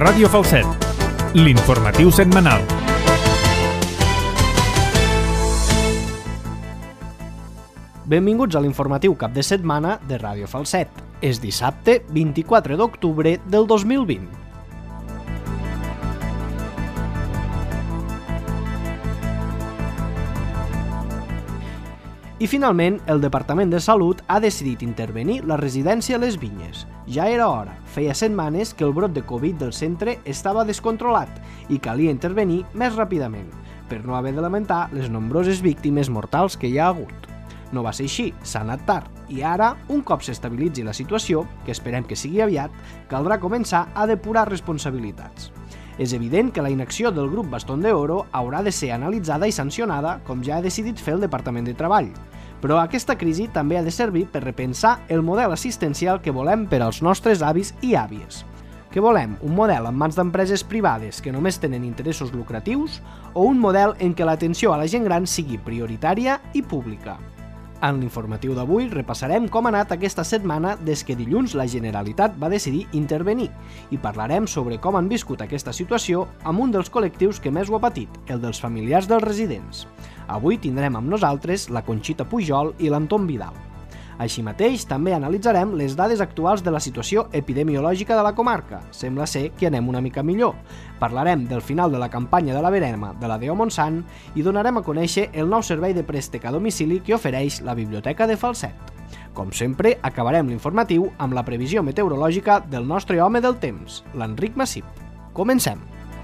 Ràdio Falset, l'informatiu setmanal. Benvinguts a l'informatiu cap de setmana de Ràdio Falset. És dissabte 24 d'octubre del 2020. I finalment, el Departament de Salut ha decidit intervenir la residència a les Vinyes. Ja era hora. Feia setmanes que el brot de Covid del centre estava descontrolat i calia intervenir més ràpidament, per no haver de lamentar les nombroses víctimes mortals que hi ha hagut. No va ser així, s'ha anat tard, i ara, un cop s'estabilitzi la situació, que esperem que sigui aviat, caldrà començar a depurar responsabilitats. És evident que la inacció del grup Bastón de Oro haurà de ser analitzada i sancionada, com ja ha decidit fer el Departament de Treball. Però aquesta crisi també ha de servir per repensar el model assistencial que volem per als nostres avis i àvies. Què volem? Un model en mans d'empreses privades que només tenen interessos lucratius o un model en què l'atenció a la gent gran sigui prioritària i pública? En l'informatiu d'avui repassarem com ha anat aquesta setmana des que dilluns la Generalitat va decidir intervenir i parlarem sobre com han viscut aquesta situació amb un dels col·lectius que més ho ha patit, el dels familiars dels residents. Avui tindrem amb nosaltres la Conxita Pujol i l'Anton Vidal. Així mateix, també analitzarem les dades actuals de la situació epidemiològica de la comarca. Sembla ser que anem una mica millor. Parlarem del final de la campanya de la verema de la DO Montsant i donarem a conèixer el nou servei de préstec a domicili que ofereix la Biblioteca de Falset. Com sempre, acabarem l'informatiu amb la previsió meteorològica del nostre home del temps, l'Enric Massip. Comencem!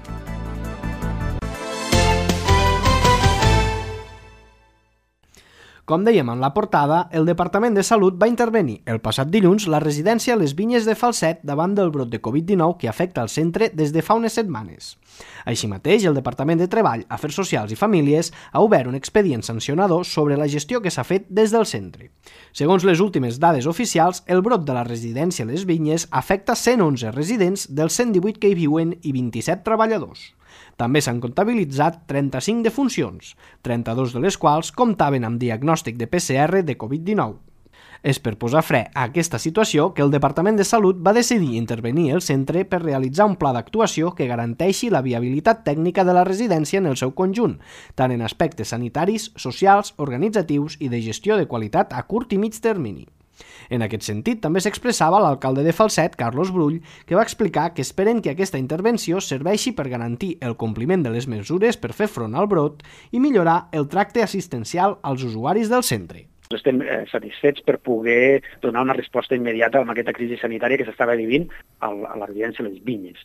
Com dèiem en la portada, el Departament de Salut va intervenir el passat dilluns la residència a les Vinyes de Falset davant del brot de Covid-19 que afecta el centre des de fa unes setmanes. Així mateix, el Departament de Treball, Afers Socials i Famílies ha obert un expedient sancionador sobre la gestió que s'ha fet des del centre. Segons les últimes dades oficials, el brot de la residència a les Vinyes afecta 111 residents dels 118 que hi viuen i 27 treballadors. També s'han comptabilitzat 35 defuncions, 32 de les quals comptaven amb diagnòstic de PCR de Covid-19. És per posar fre a aquesta situació que el Departament de Salut va decidir intervenir el centre per realitzar un pla d'actuació que garanteixi la viabilitat tècnica de la residència en el seu conjunt, tant en aspectes sanitaris, socials, organitzatius i de gestió de qualitat a curt i mig termini. En aquest sentit, també s'expressava l'alcalde de Falset, Carlos Brull, que va explicar que esperen que aquesta intervenció serveixi per garantir el compliment de les mesures per fer front al brot i millorar el tracte assistencial als usuaris del centre. Estem satisfets per poder donar una resposta immediata a aquesta crisi sanitària que s'estava vivint a la residència de les Vinyes.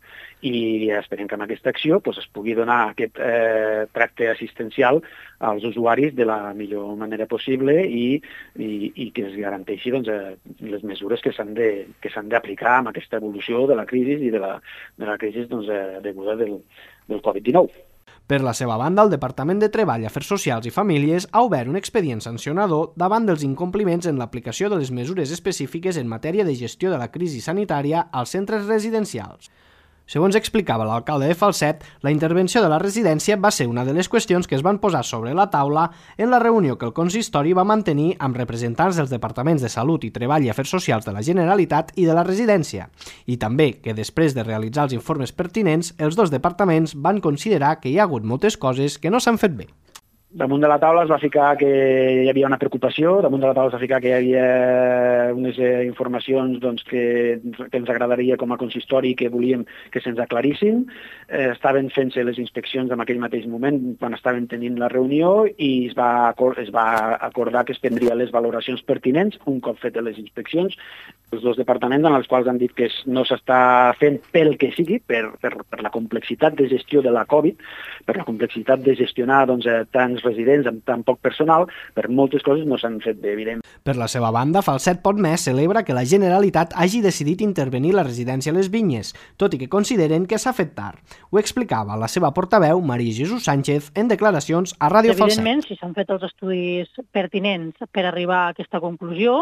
I esperem que amb aquesta acció es pugui donar aquest tracte assistencial als usuaris de la millor manera possible i que es garanteixi les mesures que s'han d'aplicar amb aquesta evolució de la crisi i de la crisi deguda del Covid-19. Per la seva banda, el Departament de Treball, Afers Socials i Famílies ha obert un expedient sancionador davant dels incompliments en l'aplicació de les mesures específiques en matèria de gestió de la crisi sanitària als centres residencials. Segons explicava l'alcalde de Falset, la intervenció de la residència va ser una de les qüestions que es van posar sobre la taula en la reunió que el consistori va mantenir amb representants dels Departaments de Salut i Treball i Afers Socials de la Generalitat i de la residència, i també que després de realitzar els informes pertinents, els dos departaments van considerar que hi ha hagut moltes coses que no s'han fet bé. Damunt de la taula es va ficar que hi havia una preocupació, damunt de la taula es va ficar que hi havia unes informacions que ens agradaria com a consistori que volíem que se'ns aclarissin. Estaven fent-se les inspeccions en aquell mateix moment quan estaven tenint la reunió i es va acordar que es prendrien les valoracions pertinents un cop fetes les inspeccions. Els dos departaments en els quals han dit que no s'està fent pel que sigui, per la complexitat de gestió de la Covid, per la complexitat de gestionar tants residents amb tan poc personal, per moltes coses no s'han fet bé, evident. Per la seva banda, Falset Pot Més celebra que la Generalitat hagi decidit intervenir la residència a les Vinyes, tot i que consideren que s'ha fet tard. Ho explicava la seva portaveu, Maria Jesús Sánchez, en declaracions a Ràdio Falset. Evidentment, si s'han fet els estudis pertinents per arribar a aquesta conclusió,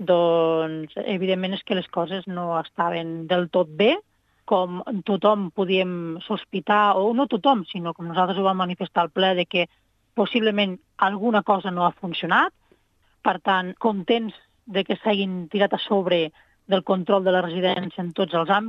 doncs evidentment és que les coses no estaven del tot bé, com tothom podíem sospitar, o no tothom, sinó com nosaltres ho vam manifestar al ple, de que possiblement alguna cosa no ha funcionat. Per tant, contents de que s'hagin tirat a sobre del control de la residència en tots els àmbits,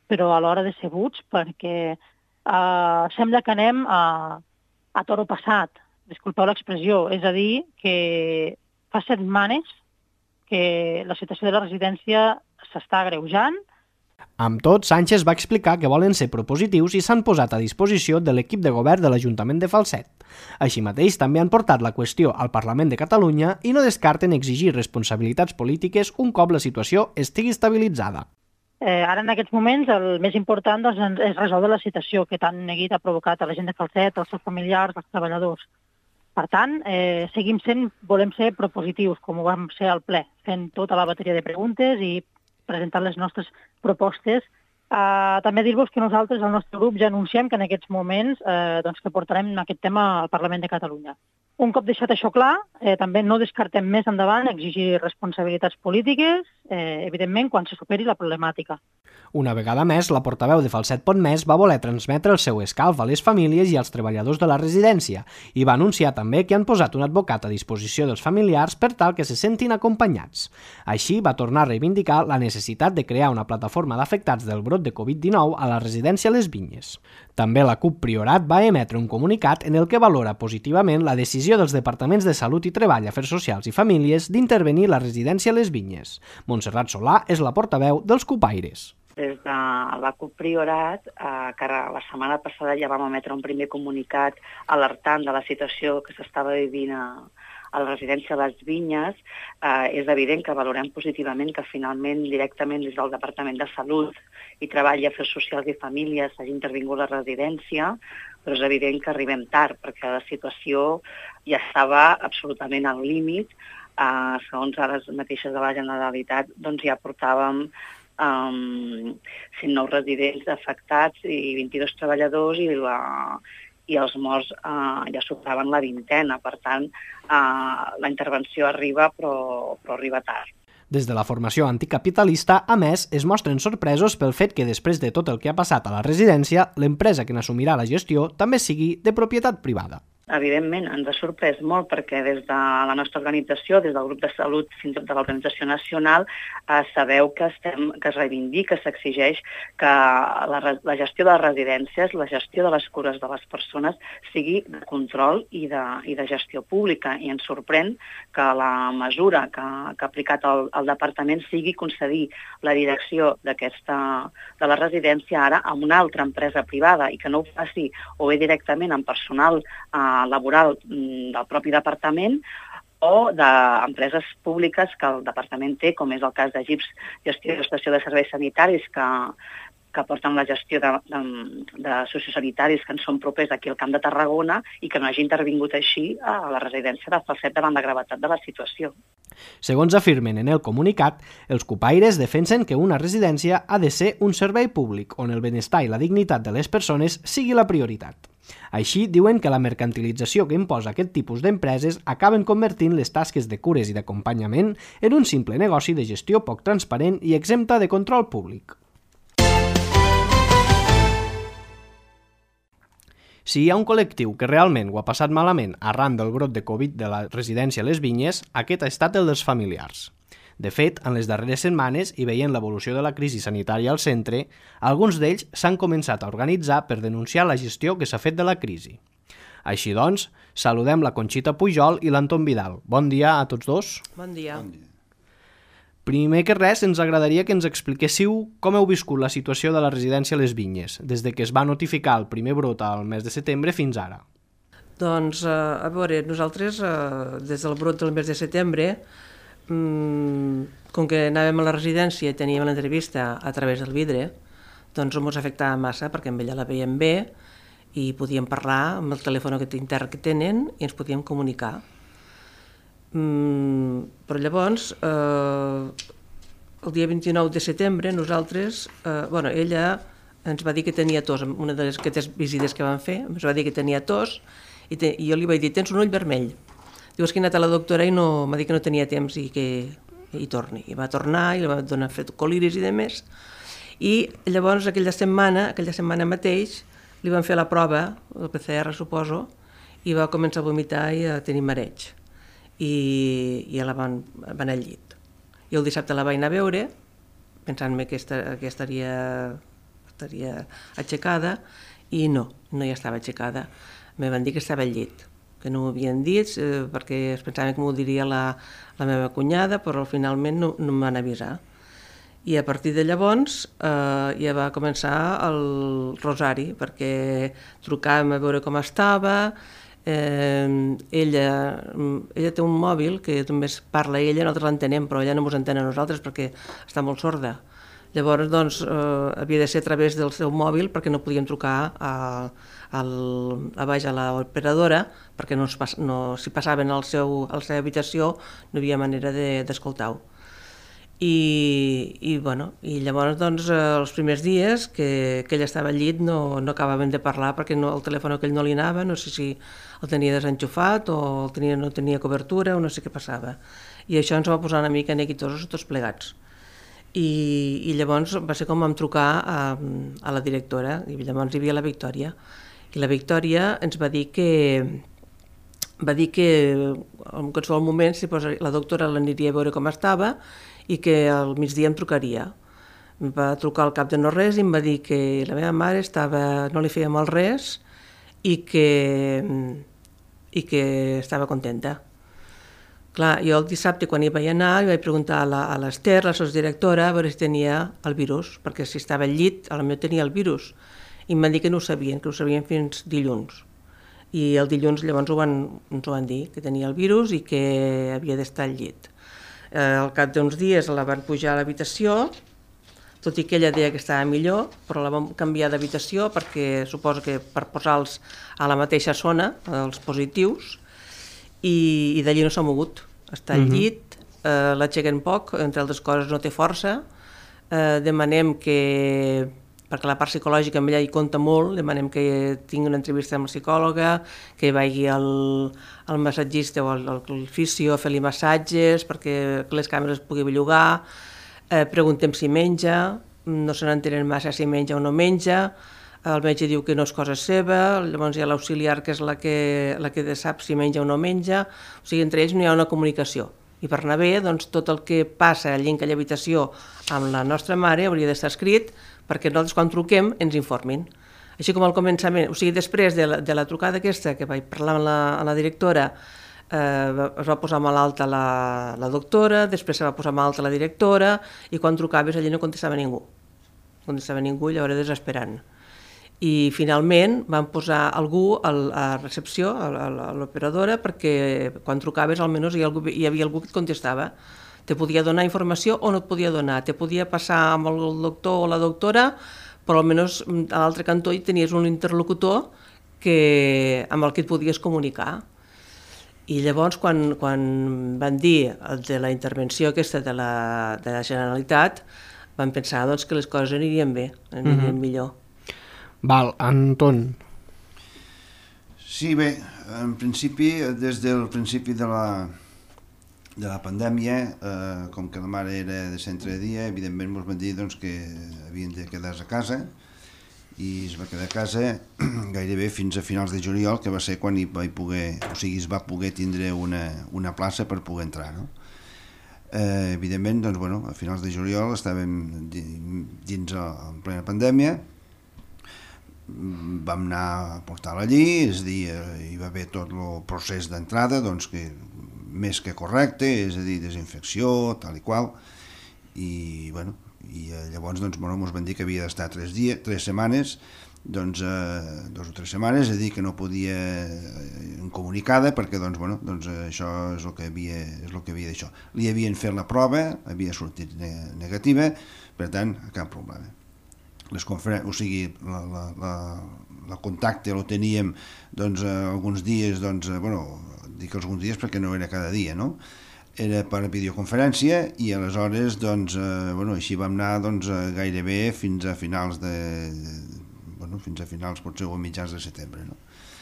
però alhora decebuts perquè sembla que anem a toro passat, disculpeu l'expressió, és a dir, que fa setmanes que la situació de la residència s'està agreujant. Amb tot, Sánchez va explicar que volen ser propositius i s'han posat a disposició de l'equip de govern de l'Ajuntament de Falset. Així mateix, també han portat la qüestió al Parlament de Catalunya i no descarten exigir responsabilitats polítiques un cop la situació estigui estabilitzada. Ara, en aquests moments, el més important és resoldre la situació que tant neguit ha provocat a la gent de Falset, als seus familiars, als treballadors. Per tant, volem ser propositius, com ho vam ser al ple, fent tota la bateria de preguntes i presentant les nostres propostes. També dir-vos que nosaltres, al nostre grup, ja anunciem que en aquests moments que portarem aquest tema al Parlament de Catalunya. Un cop deixat això clar, també no descartem més endavant exigir responsabilitats polítiques, evidentment, quan se superi la problemàtica. Una vegada més, la portaveu de Falset.mes va voler transmetre el seu escalf a les famílies i als treballadors de la residència i va anunciar també que han posat un advocat a disposició dels familiars per tal que se sentin acompanyats. Així, va tornar a reivindicar la necessitat de crear una plataforma d'afectats del brot de Covid-19 a la residència Les Vinyes. També la CUP Priorat va emetre un comunicat en el que valora positivament la decisió dels Departaments de Salut i Treball, Afers Socials i Famílies d'intervenir la residència Les Vinyes. Montserrat Solà és la portaveu dels cupaires. Des de la CUP Priorat, que la setmana passada ja vam emetre un primer comunicat alertant de la situació que s'estava vivint a la residència Les Vinyes, és evident que valorem positivament que finalment directament des del Departament de Salut i Treball i Afers Socials i Famílies s'hagi intervingut la residència, però és evident que arribem tard perquè la situació ja estava absolutament al límit. Segons dades mateixes de la Generalitat, doncs ja portàvem 109 residents afectats i 22 treballadors i els morts ja superaven la vintena. Per tant, la intervenció arriba, però arriba tard. Des de la formació anticapitalista, a més, es mostren sorpresos pel fet que després de tot el que ha passat a la residència, l'empresa que n'assumirà la gestió també sigui de propietat privada. Evidentment, ens ha sorprès molt perquè des de la nostra organització, des del grup de salut fins i tot de l'organització nacional, sabeu que es reivindica, s'exigeix que la gestió de les residències, la gestió de les cures de les persones sigui de control i de gestió pública. I ens sorprèn que la mesura que ha aplicat el departament sigui concedir la direcció de la residència ara a una altra empresa privada i que no ho faci o bé directament amb personal laboral del propi departament o d'empreses públiques que el departament té, com és el cas d'Egips Gestió i Prestació de Serveis Sanitaris, que porten la gestió de sociosanitaris que en són propers aquí al Camp de Tarragona i que no hagi intervingut així a la residència de Falset davant la gravetat de la situació. Segons afirmen en el comunicat, els cupaires defensen que una residència ha de ser un servei públic on el benestar i la dignitat de les persones sigui la prioritat. Així, diuen que la mercantilització que imposa aquest tipus d'empreses acaben convertint les tasques de cures i d'acompanyament en un simple negoci de gestió poc transparent i exempta de control públic. Si hi ha un col·lectiu que realment ho ha passat malament arran del brot de Covid de la residència Les Vinyes, aquest ha estat el dels familiars. De fet, en les darreres setmanes, i veient l'evolució de la crisi sanitària al centre, alguns d'ells s'han començat a organitzar per denunciar la gestió que s'ha fet de la crisi. Així doncs, saludem la Conxita Pujol i l'Anton Vidal. Bon dia a tots dos. Bon dia. Primer que res, ens agradaria que ens expliquéssiu com heu viscut la situació de la residència Les Vinyes, des de que es va notificar el primer brot al mes de setembre fins ara. Doncs, a veure, nosaltres, des del brot del mes de setembre, com que anàvem a la residència i teníem l'entrevista a través del vidre, doncs no ens afectava massa perquè amb ella la veiem bé i podíem parlar amb el telèfon intern que tenen i ens podíem comunicar. Però llavors, el dia 29 de setembre, nosaltres, ella ens va dir que tenia tos, una de les visites que vam fer, ens va dir que tenia tos i jo li vaig dir, tens un ull vermell. Diu, és que he anat a la doctora i m'ha dit que no tenia temps i que hi torni. I va tornar i li va donar fet coliris i demés. I llavors aquella setmana mateix, li van fer la prova, el PCR suposo, i va començar a vomitar i a tenir mareig. I ja la van al llit. I el dissabte la vaig anar a veure, pensant-me que estaria estaria aixecada, i no hi estava aixecada. Me van dir que estava al llit, que no m'ho havien dit perquè es pensaven que m'ho diria la meva cunyada, però finalment no em van avisar. I a partir de llavors ja va començar el rosari, perquè trucàvem a veure com estava. Ella té un mòbil que només parla ella, nosaltres l'entenem, però ella no ens entén a nosaltres perquè està molt sorda. Llavors, doncs, havia de ser a través del seu mòbil perquè no podíem trucar a l'operadora, perquè si passaven a la seva habitació no hi havia manera d'escoltar-ho. I llavors, doncs, els primers dies que ell estava al llit no acabàvem de parlar perquè el telèfon aquell no li anava, no sé si el tenia desenxufat o no tenia cobertura o no sé què passava. I això ens va posar una mica neguitosos tots plegats. I llavors va ser com vam trucar a la directora, i llavors hi havia la Victòria. I la Victòria ens va dir que en qualsevol moment la doctora l'aniria a veure com estava i que al migdia em trucaria. Em va trucar al cap de no res i em va dir que la meva mare no li feia mal res i que estava contenta. Clar, jo el dissabte quan hi vaig anar vaig preguntar a l'Ester, la sotsdirectora, a veure si tenia el virus, perquè si estava al llit, potser tenia el virus. I em van dir que no ho sabien, fins dilluns. I el dilluns llavors ens ho van dir, que tenia el virus i que havia d'estar al llit. Al cap d'uns dies la van pujar a l'habitació, tot i que ella deia que estava millor, però la vam canviar d'habitació perquè suposo que per posar-los a la mateixa zona, els positius, i d'allí no s'ha mogut. Està al llit, l'aixequen poc, entre altres coses no té força, demanem que, perquè la part psicològica amb ella hi compta molt, demanem que tingui una entrevista amb la psicòloga, que vagi al massatgista o al fisio a fer-li massatges perquè les càmeres pugui bellugar, preguntem si menja, no se n'entenen massa si menja o no menja, el metge diu que no és cosa seva, llavors hi ha l'auxiliar que és la que sap si menja o no menja, o sigui, entre ells no hi ha una comunicació. I per anar bé, doncs, tot el que passa allà en aquella habitació amb la nostra mare hauria d'estar escrit perquè nosaltres quan truquem ens informin. Així com al començament, o sigui, després de la trucada aquesta que vaig parlar amb la directora, es va posar malalta la doctora, després se va posar malalta la directora i quan trucaves allà no contestava ningú. No contestava ningú i llavors desesperant. I finalment van posar algú a recepció, a l'operadora, perquè quan trucaves almenys hi havia algú que et contestava. Te podia donar informació o no et podia donar, te podia passar amb el doctor o la doctora, però almenys a l'altre cantó hi tenies un interlocutor amb el que et podies comunicar. I llavors quan van dir de la intervenció aquesta de la Generalitat, van pensar que les coses anirien bé, anirien millor. Val, Anton. Sí, bé, en principi, des del principi de la pandèmia, com que la mare era de centre de dia, evidentment ens van dir que havien de quedar-se a casa i es va quedar a casa gairebé fins a finals de juliol, que va ser quan es va poder tindre una plaça per poder entrar, no? Evidentment, a finals de juliol estàvem dins en plena pandèmia, vam anar a portar-la allí, és a dir, hi va haver tot el procés d'entrada, més que correcte, és a dir, desinfecció, tal i qual, i llavors ens van dir que havia d'estar 3 setmanes, 2 o 3 setmanes, és a dir, que no podia incomunicada, perquè això és el que havia d'això. Li havien fet la prova, havia sortit negativa, per tant, cap problema. O sigui, el contacte el teníem alguns dies, dic alguns dies perquè no era cada dia, no? Era per videoconferència i aleshores, així vam anar gairebé fins a finals potser o mitjans de setembre, no?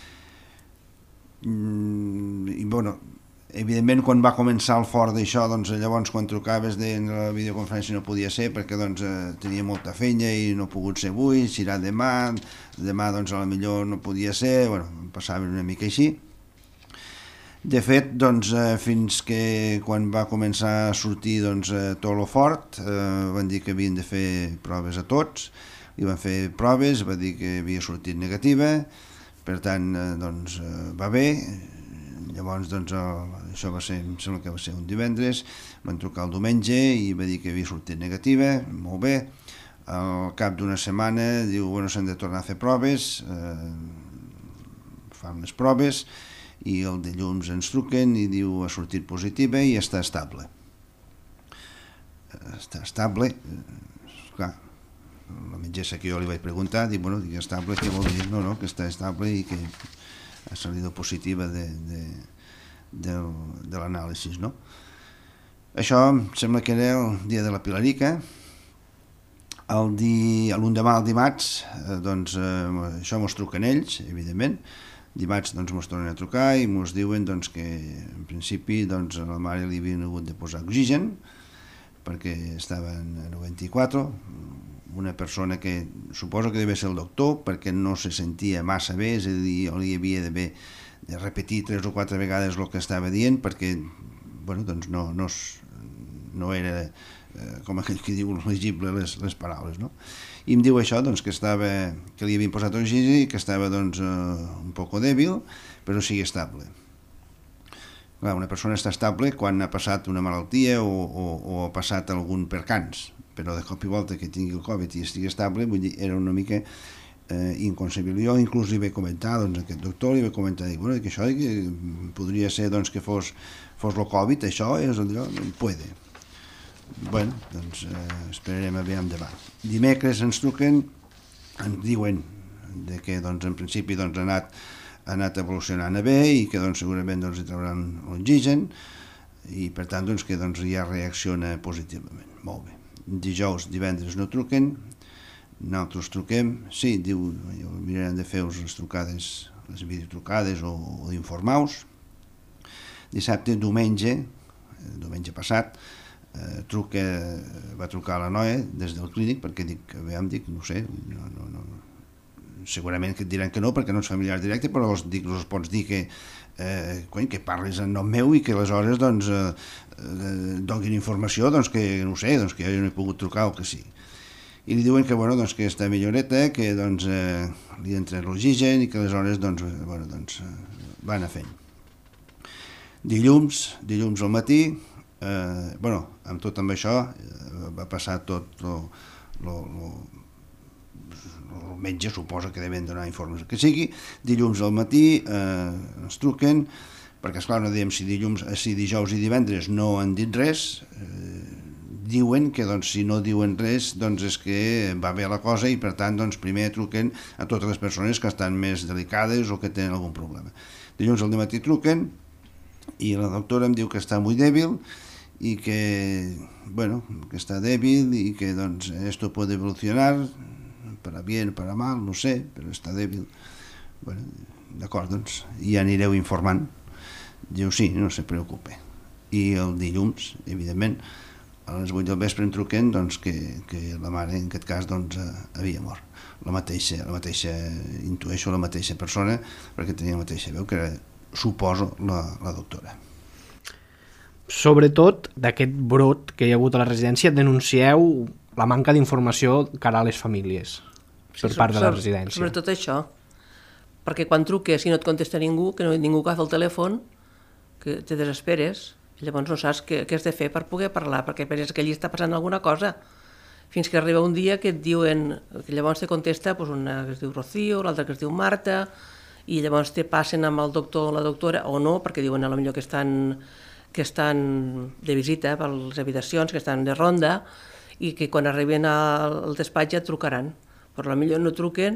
I evidentment quan va començar el fort d'això, llavors quan trucaves en la videoconferència no podia ser perquè tenia molta feina i no ha pogut ser avui, serà demà a la millor no podia ser, passava una mica així. De fet, fins que quan va començar a sortir tot lo fort, van dir que havien de fer proves a tots, li van fer proves, va dir que havia sortit negativa, per tant, doncs, va bé. Llavors, doncs, això va ser, em sembla que va ser un divendres, van trucar el diumenge i va dir que havia sortit negativa, molt bé. Al cap d'una setmana diu, bueno, s'han de tornar a fer proves, fan les proves, i el dilluns ens truquen i diu ha sortit positiva i està estable. Està estable, clar, la metgessa que jo li vaig preguntar, dic, bueno, dic estable, què vol dir? No, que està estable i que ha salido positiva de l'anàlisi, no? Això em sembla que era el dia de la Pilarica. L'endemà, el dimarts, doncs, això mos truquen ells, evidentment. Dimarts doncs mos tornen a trucar i mos diuen doncs, que en principi doncs, a la mare li havien hagut de posar oxigen perquè estava a 94, una persona que suposo que devia ser el doctor perquè no se sentia massa bé, és a dir, li havia de repetir 3 o 4 vegades el que estava dient perquè bueno, doncs no era com aquell que diu legible les paraules, no? I em diu això, doncs, que li havien posat oxigen i que estava doncs, un poc dèbil, però sigui estable. Clar, una persona està estable quan ha passat una malaltia o ha passat algun percans, però de cop i volta que tingui el Covid i estigui estable, vull dir, era una mica inconcebible. Jo inclús li vaig comentar, doncs, a aquest doctor, li vaig comentar, dic, bueno, que això que podria ser doncs, que fos el Covid, això és allò, puede. Bueno, doncs esperarem a veure demà. Dimecres ens truquen, ens diuen que doncs, en principi doncs, ha anat evolucionant bé i que doncs, segurament doncs, hi trauran l'oxigen i per tant doncs, que doncs, ja reacciona positivament. Molt bé. Dijous, divendres no truquen, nosaltres truquem, sí, diu, mirarem de fer-vos les trucades, les videotrucades o d'informar-vos. Dissabte, diumenge passat, va trucar a la noia des del clínic perquè dic, no sé, segurament que et diran que no perquè no ets familiar directe, però els pots dir que parlis en nom meu i que aleshores doncs, donin informació doncs, que no sé, doncs, que jo no he pogut trucar o que sí. I li diuen que, bueno, doncs, que està milloreta, que doncs, li entra l'oxigen i que aleshores doncs, bueno, doncs, va anar fent. Dilluns al matí, bueno, amb tot amb això va passar tot el metge suposa que deven donar informes que sigui. Dilluns al matí ens truquen perquè esclar no diem si dijous i divendres no han dit res, diuen que doncs, si no diuen res doncs és que va bé la cosa i per tant doncs, primer truquen a totes les persones que estan més delicades o que tenen algun problema. Dilluns al matí truquen i la doctora em diu que està molt dèbil y que, bueno, que está débil y que doncs, esto puede evolucionar para bien, para mal, no sé, però està dèbil. Bueno, d'acord, doncs, ja anireu informant. Diu, sí, no se preocupe. I el dilluns, evidentment, a les 8 del vespre em truquen doncs, que la mare, en aquest cas, doncs, havia mort. La mateixa, intueixo la mateixa persona, perquè tenia la mateixa veu, que era, suposo, la doctora. Sobretot d'aquest brot que hi ha hagut a la residència, denuncieu la manca d'informació cara a les famílies per part de la residència. Sobretot això, perquè quan truques i no et contesta ningú, que ningú agafa el telèfon, que te desesperes, i llavors no saps què has de fer per poder parlar, perquè penses que allí està passant alguna cosa, fins que arriba un dia que et diuen, que llavors te contesta una que es diu Rocío, l'altra que es diu Marta, i llavors te passen amb el doctor o la doctora, o no, perquè diuen potser que estan de visita per les habitacions, que estan de ronda, i que quan arriben al despatx ja et trucaran. Però potser no truquen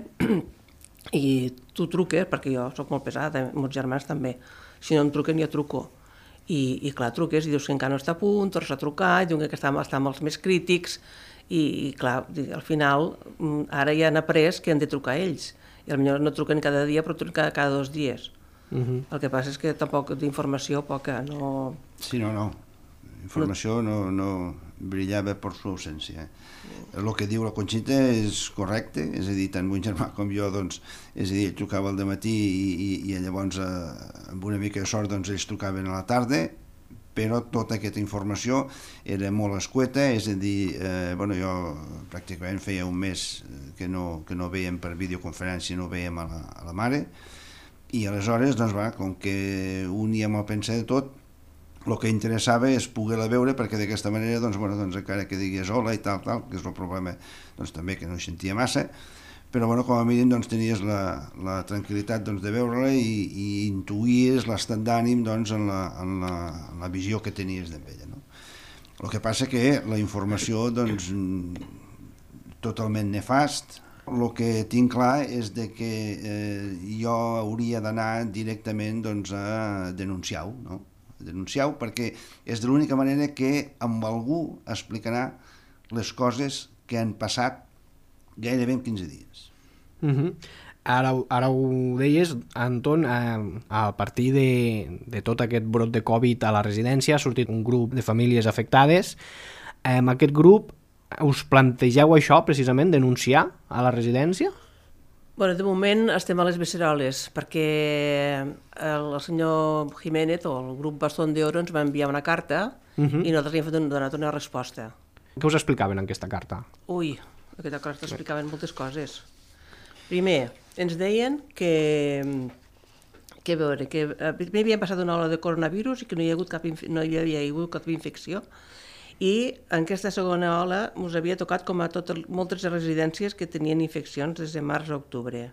i tu truques, perquè jo soc molt pesada, meus germans també. Si no em truquen, jo truco. I clar, truques i dius que encara no està a punt, tornes a trucar, i diuen que està amb els més crítics, i clar, al final, ara ja han après que han de trucar ells. I potser no truquen cada dia, però truquen cada 2 dies. El que passa és que tampoc d'informació poca, no... Sí, no. Informació no brillava per su ausència. El que diu la Conxita és correcte, és a dir, tant mon germà com jo, doncs, és a dir, ell trucava al dematí i llavors, amb una mica de sort, doncs, ells trucaven a la tarda, però tota aquesta informació era molt escueta, és a dir, jo pràcticament feia un mes que no veiem per videoconferència, no veiem a la mare, i aleshores, com que uníem el pensar de tot, el que interessava és poder-la veure, perquè d'aquesta manera, encara que digués hola i tal, que és el problema també que no hi sentia massa, però com a mínim tenies la tranquil·litat de veure-la i intuïes l'estat d'ànim en la visió que tenies d'ella. El que passa que la informació totalment nefast. El que tinc clar és que jo hauria d'anar directament a denunciar-ho, no? Denunciar-ho perquè és de l'única manera que amb algú explicarà les coses que han passat gairebé en 15 dies. Ara ho deies, Anton, a partir de tot aquest brot de Covid a la residència ha sortit un grup de famílies afectades. Aquest grup, us plantegeu això precisament, denunciar a la residència? De moment estem a les beceroles perquè el senyor Jiménez o el grup Bastón de Oro ens va enviar una carta i nosaltres li hem donat una resposta. Què us explicaven en aquesta carta? Aquesta carta explicaven moltes coses. Primer, ens deien que primer havien passat una ola de coronavirus i que no hi havia hagut cap infecció, i en aquesta segona ola ens havia tocat com a moltes residències que tenien infeccions des de març a octubre,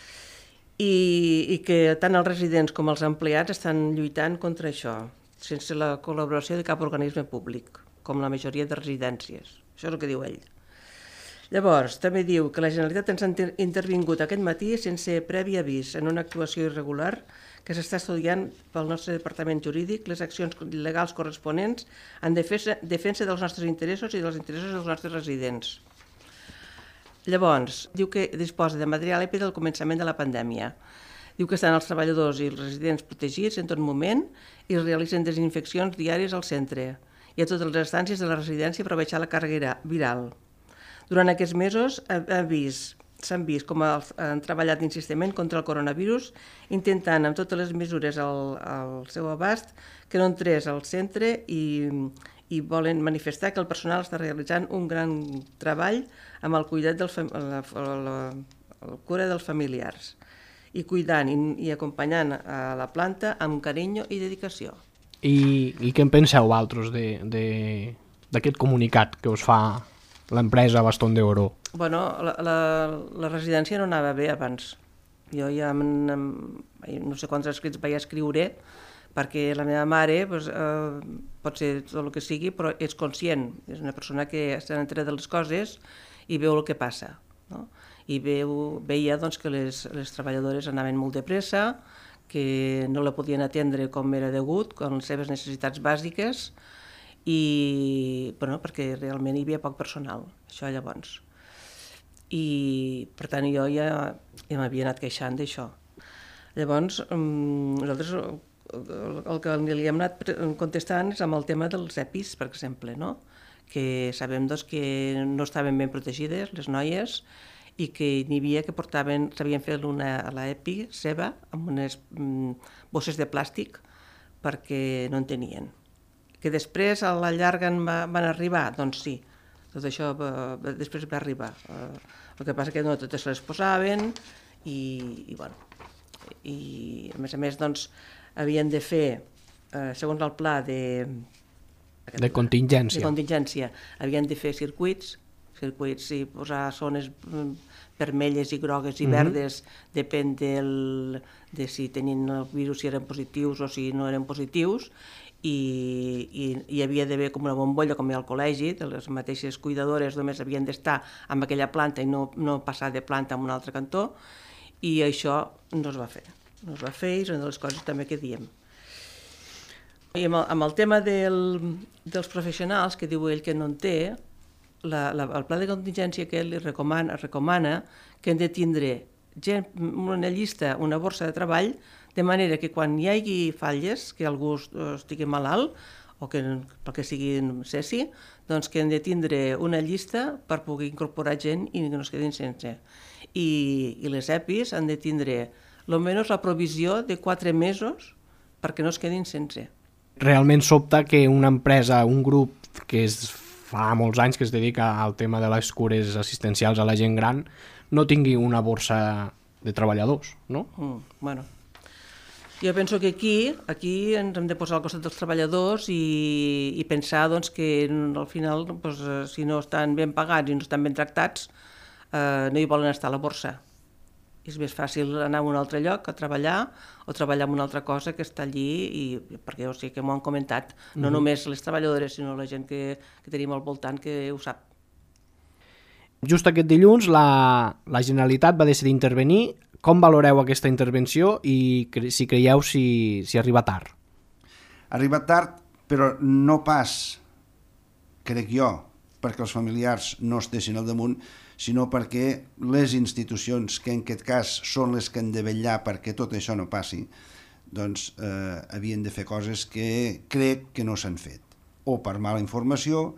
i que tant els residents com els empleats estan lluitant contra això, sense la col·laboració de cap organisme públic, com la majoria de residències. Això és el que diu ell. Llavors, també diu que la Generalitat ens ha intervingut aquest matí sense previ avís en una actuació irregular que s'està estudiant pel nostre departament jurídic les accions legals corresponents en defensa dels nostres interessos i dels interessos dels nostres residents. Llavors, diu que disposa de material EPI del començament de la pandèmia. Diu que estan els treballadors i els residents protegits en tot moment i realitzen desinfeccions diàries al centre i a totes les estàncies de la residència per baixar la càrrega viral. Durant aquests mesos s'han vist com han treballat insistentment contra el coronavirus, intentant amb totes les mesures al seu abast que no entrés al centre i volen manifestar que el personal està realitzant un gran treball amb el cuidat la cura dels familiars i cuidant i acompanyant a la planta amb carinyo i dedicació. I què en penseu vosaltres d'aquest comunicat que us fa l'empresa Bastón de Oro? La residència no anava bé abans. Jo ja no sé quants escrits vaig escriure perquè la meva mare pot ser tot el que sigui, però és conscient, és una persona que està entrada de les coses i veu el que passa, no? I veia que les treballadores anaven molt de pressa, que no la podien atendre com era degut, amb les seves necessitats bàsiques, perquè realment hi havia poc personal, això llavors. I, per tant, jo ja m'havia anat queixant d'això. Llavors, nosaltres el que li hem anat contestant és amb el tema dels EPIs, per exemple, no? Que sabem que no estaven ben protegides les noies i que n'hi havia que s'havien fet l'EPI seva amb unes bosses de plàstic perquè no en tenien. Que després a la llarga van arribar? Doncs sí, tot això després va arribar. El que passa que no totes se les posaven i a més havien de fer, segons el pla de contingència, havien de fer circuits i posar zones vermelles i grogues i verdes, depèn de si tenien el virus, si eren positius o si no eren positius, i hi havia d'haver com una bombolla, com hi ha al col·legi, de les mateixes cuidadores només havien d'estar en aquella planta i no passar de planta a un altre cantó, i això no es va fer. No es va fer i és una de les coses també que diem. I amb el tema dels professionals, que diu ell que no en té, el pla de contingència que ell li recomana que hem de tindre una llista, una borsa de treball, de manera que quan hi hagi falles, que algú estigui malalt o que pel que sigui cessi, doncs que hem de tindre una llista per poder incorporar gent i que no es quedin sense. I les EPIs han de tindre almenys la provisió de 4 mesos perquè no es quedin sense. realment sobta que una empresa, un grup que fa molts anys que es dedica al tema de les cures assistencials a la gent gran, no tingui una borsa de treballadors, no? Bueno, jo penso que aquí ens hem de posar al costat dels treballadors i pensar doncs, que al final, doncs, si no estan ben pagats i no estan ben tractats, no hi volen estar a la borsa. És més fàcil anar a un altre lloc a treballar o treballar en una altra cosa que estar allí, perquè o sigui que m'ho han comentat, no només les treballadores, sinó la gent que tenim al voltant que ho sap. Just aquest dilluns la Generalitat va decidir intervenir. Com valoreu aquesta intervenció i si creieu si arriba tard? Arriba tard, però no pas, crec jo, perquè els familiars no estessin al damunt, sinó perquè les institucions, que en aquest cas són les que han de vetllar perquè tot això no passi, doncs havien de fer coses que crec que no s'han fet. O per mala informació,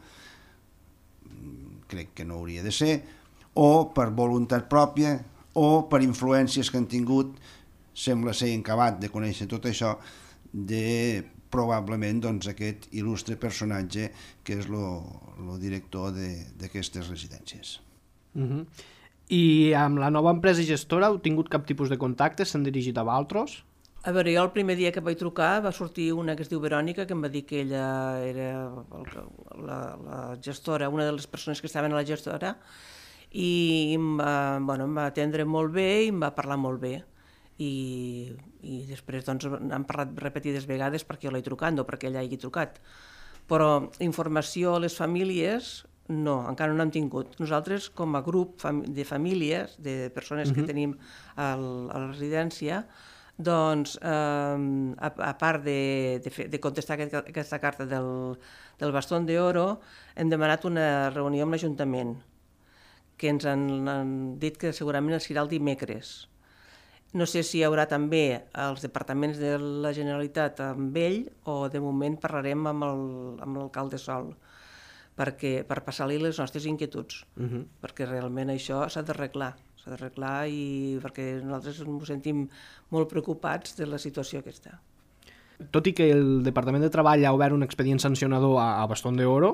crec que no hauria de ser, o per voluntat pròpia, o per influències que han tingut, sembla ser acabat de conèixer tot això, de probablement doncs, aquest il·lustre personatge que és el director d'aquestes residències. I amb la nova empresa gestora heu tingut cap tipus de contacte? S'han dirigit a vosaltres? A veure, jo el primer dia que vaig trucar va sortir una que es diu Verònica, que em va dir que ella era la gestora, una de les persones que estaven a la gestora, i em va atendre molt bé i em va parlar molt bé. I després doncs, han parlat repetides vegades perquè jo l'he trucat, no perquè ella hagi trucat. Però informació a les famílies, no, encara no n'hem tingut. Nosaltres, com a grup de famílies, de persones que tenim a la residència, doncs, a part de contestar aquesta carta del Bastón de Oro, hem demanat una reunió amb l'Ajuntament, que ens han dit que segurament serà el dimecres. No sé si hi haurà també els departaments de la Generalitat amb ell o de moment parlarem amb l'alcalde Sol per passar-li les nostres inquietuds, perquè realment això s'ha d'arreglar i perquè nosaltres ens sentim molt preocupats de la situació aquesta. Tot i que el Departament de Treball ha obert un expedient sancionador a Bastón de Oro,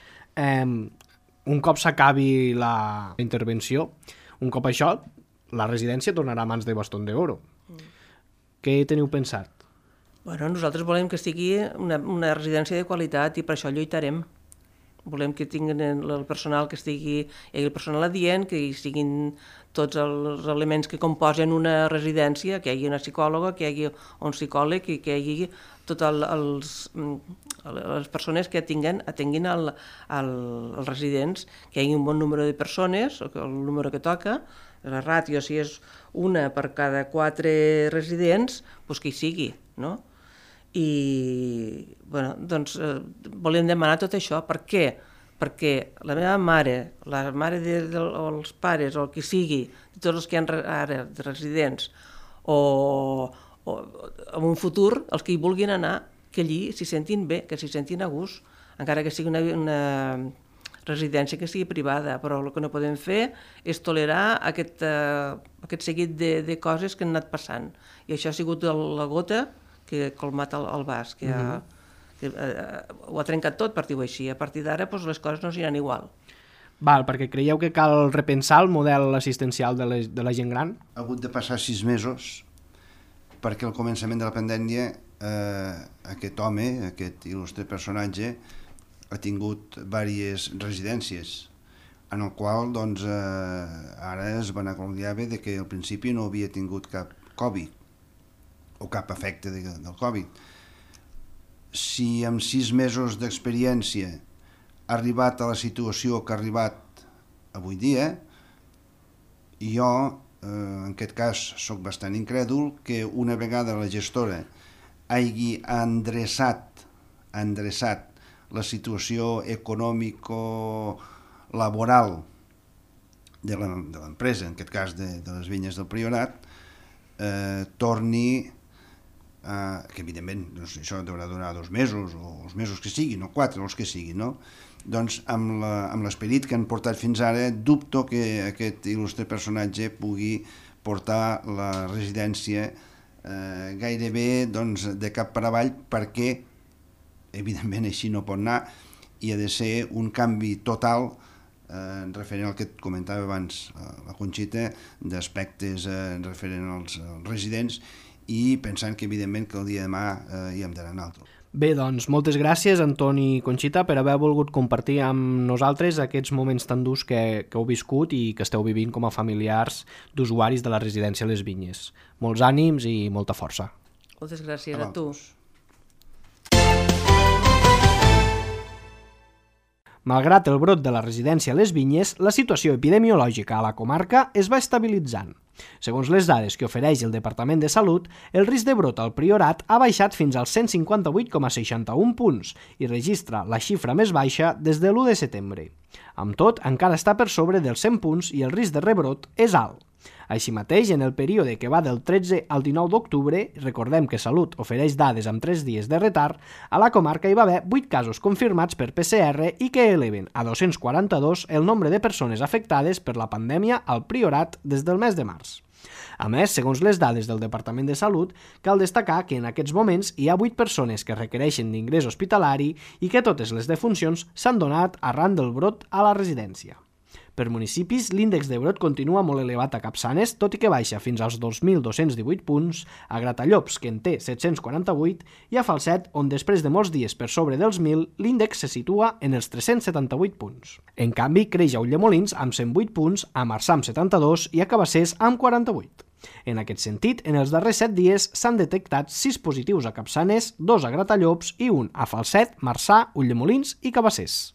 un cop s'acabi la intervenció, un cop això, la residència tornarà a mans de Bastón de Oro. Què teniu pensat? Bueno, nosaltres volem que sigui una residència de qualitat i per això lluitarem. Volem que tinguin el personal que estigui, el personal adient, que hi siguin tots els elements que composen una residència, que hi hagi una psicòloga, que hi hagi un psicòleg i que hi hagi totes les persones que atenguin els residents, que hi hagi un bon número de persones, el número que toca, la ràtio, si és una per cada 4 residents, doncs que hi sigui, no? I doncs volem demanar tot això. Per què? Perquè la meva mare, la mare dels pares o el que sigui, de tots els que hi ha ara de residents, o en un futur, els que hi vulguin anar, que allí s'hi sentin bé, que s'hi sentin a gust, encara que sigui una residència que sigui privada, però el que no podem fer és tolerar aquest seguit de coses que han anat passant. I això ha sigut la gota que ha colmat el vas, que ho ha trencat tot, per dir-ho així. A partir d'ara les coses no seran igual. Val, perquè creieu que cal repensar el model assistencial de la gent gran? Ha hagut de passar 6 mesos perquè al començament de la pandèmia aquest home, aquest il·lustre personatge, ha tingut diverses residències, en el qual doncs, ara es vanagloriava de que al principi no havia tingut cap Covid o cap efecte del Covid. Si amb 6 mesos d'experiència ha arribat a la situació que ha arribat avui dia, jo, en aquest cas, sóc bastant incrèdul que una vegada la gestora hagi endreçat la situació econòmico-laboral de l'empresa, en aquest cas de les vinyes del Priorat, torni, que evidentment doncs, això haurà de durar 2 mesos o els mesos que siguin, o 4, els que siguin, no? Doncs amb l'esperit que han portat fins ara, dubto que aquest il·lustre personatge pugui portar la residència gairebé doncs, de cap per avall, perquè evidentment així no pot anar i ha de ser un canvi total referent al que et comentava abans la Conxita, d'aspectes referent als residents i pensant que evidentment que el dia de demà hi hem d'anar en altre. Bé, doncs, moltes gràcies, Antoni i Conxita, per haver volgut compartir amb nosaltres aquests moments tan durs que heu viscut i que esteu vivint com a familiars d'usuaris de la residència Les Vinyes. Molts ànims i molta força. Moltes gràcies a tu. Malgrat el brot de la residència Les Vinyes, la situació epidemiològica a la comarca es va estabilitzant. Segons les dades que ofereix el Departament de Salut, el risc de brot al Priorat ha baixat fins als 158,61 punts i registra la xifra més baixa des de l'1 de setembre. Amb tot, encara està per sobre dels 100 punts i el risc de rebrot és alt. Així mateix, en el període que va del 13 al 19 d'octubre, recordem que Salut ofereix dades amb 3 dies de retard, a la comarca hi va haver 8 casos confirmats per PCR i que eleven a 242 el nombre de persones afectades per la pandèmia al Priorat des del mes de març. A més, segons les dades del Departament de Salut, cal destacar que en aquests moments hi ha 8 persones que requereixen d'ingrés hospitalari i que totes les defuncions s'han donat arran del brot a la residència. Per municipis, l'índex de brot continua molt elevat a Capçanes, tot i que baixa fins als 2.218 punts, a Gratallops, que en té 748, i a Falset, on després de molts dies per sobre dels 1.000, l'índex se situa en els 378 punts. En canvi, creix a Ulldemolins amb 108 punts, a Marçà amb 72 i a Cabassers amb 48. En aquest sentit, en els darrers 7 dies s'han detectat 6 positius a Capçanes, 2 a Gratallops i 1 a Falset, Marçà, Ulldemolins i Cabassers.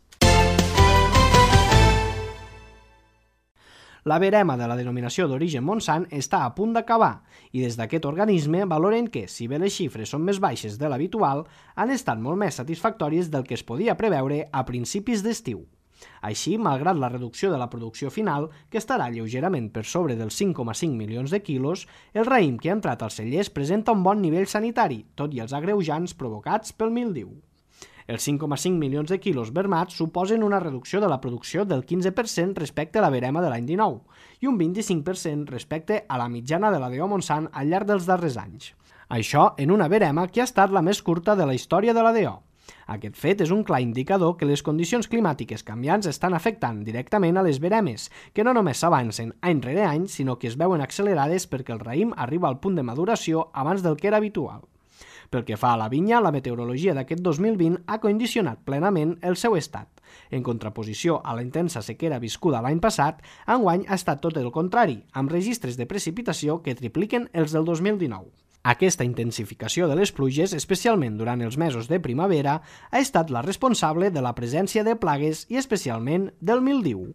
La verema de la denominació d'origen Montsant està a punt d'acabar i des d'aquest organisme valoren que, si bé les xifres són més baixes de l'habitual, han estat molt més satisfactòries del que es podia preveure a principis d'estiu. Així, malgrat la reducció de la producció final, que estarà lleugerament per sobre dels 5,5 milions de quilos, el raïm que ha entrat als cellers presenta un bon nivell sanitari, tot i els agreujants provocats pel mildiu. Els 5,5 milions de quilos vermats suposen una reducció de la producció del 15% respecte a la verema de l'any 19 i un 25% respecte a la mitjana de la DO Montsant al llarg dels darrers anys. Això en una verema que ha estat la més curta de la història de la DO. Aquest fet és un clar indicador que les condicions climàtiques canviants estan afectant directament a les veremes, que no només s'avancen any rere any, sinó que es veuen accelerades perquè el raïm arriba al punt de maduració abans del que era habitual. Pel que fa a la vinya, la meteorologia d'aquest 2020 ha condicionat plenament el seu estat. En contraposició a la intensa sequera viscuda l'any passat, enguany ha estat tot el contrari, amb registres de precipitació que tripliquen els del 2019. Aquesta intensificació de les pluges, especialment durant els mesos de primavera, ha estat la responsable de la presència de plagues i especialment del mildiu.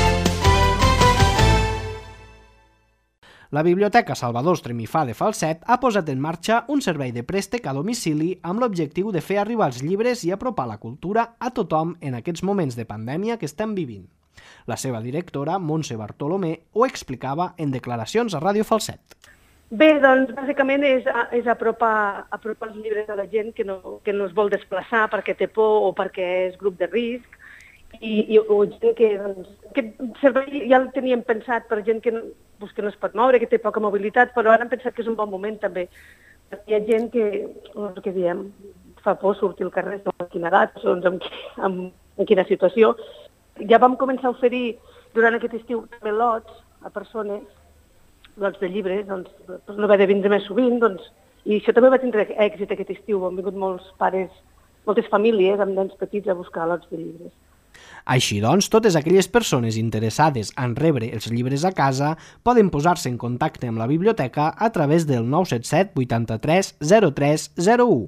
La Biblioteca Salvador Estremifà de Falset ha posat en marxa un servei de préstec a domicili amb l'objectiu de fer arribar els llibres i apropar la cultura a tothom en aquests moments de pandèmia que estem vivint. La seva directora, Montse Bartolomé, ho explicava en declaracions a Ràdio Falset. Bé, doncs, bàsicament és apropar els llibres a la gent que no es vol desplaçar perquè té por o perquè és grup de risc, o gent que, doncs, aquest servei ja el teníem pensat per gent que no es pot moure, que té poca mobilitat, però ara hem pensat que és un bon moment també. Hi ha gent que diem, fa por sortir al carrer, no sé quina edat, en quina situació. Ja vam començar a oferir durant aquest estiu també lots a persones, lots de llibres, per no haver de vindre més sovint, i això també va tindre èxit aquest estiu. Han vingut molts pares, moltes famílies amb nens petits a buscar lots de llibres. Així doncs, totes aquelles persones interessades en rebre els llibres a casa poden posar-se en contacte amb la biblioteca a través del 977 83 0301.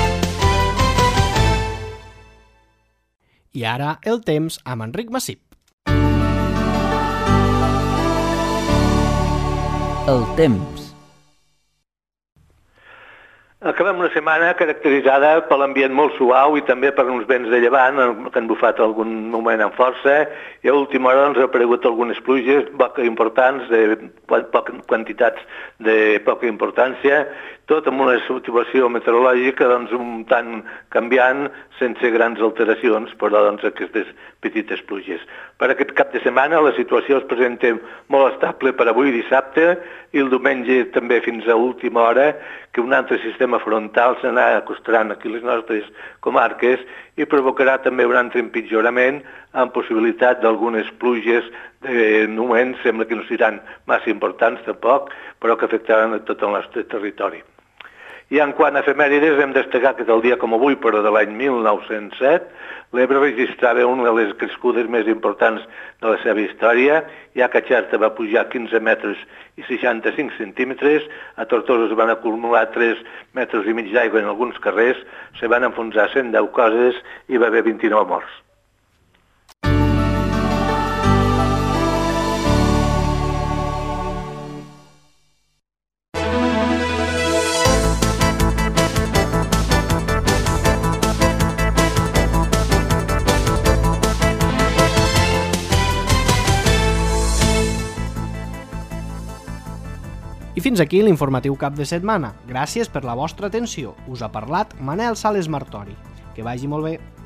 I ara el temps amb Enric Massip. El temps. Acabem una setmana caracteritzada per l'ambient molt suau i també per uns vents de llevant que han bufat algun moment amb força i a última hora ha aparegut algunes pluges poc importants, de quantitats de poca importància, tot amb una situació meteorològica un tant canviant sense grans alteracions, però aquestes petites pluges. Per aquest cap de setmana la situació es presenta molt estable per avui dissabte i el diumenge també fins a última hora, que un altre sistema sistema frontal s'anà acostant aquí les nostres comarques i provocarà també un altre empitjorament amb possibilitat d'algunes pluges de moment, sembla que no seran massa importants tampoc, però que afectaran a tot el nostre territori. I en quant a efemèrides, hem destacat que del dia com avui, però de l'any 1907, l'Ebre registrava una de les crescudes més importants de la seva història, ja que a Xerta va pujar 15 metres i 65 centímetres, a Tortosa es van acumular 3 metres i mig d'aigua en alguns carrers, se van enfonsar 110 cases i va haver 29 morts. I fins aquí l'informatiu cap de setmana. Gràcies per la vostra atenció. Us ha parlat Manel Sales Martori. Que vagi molt bé.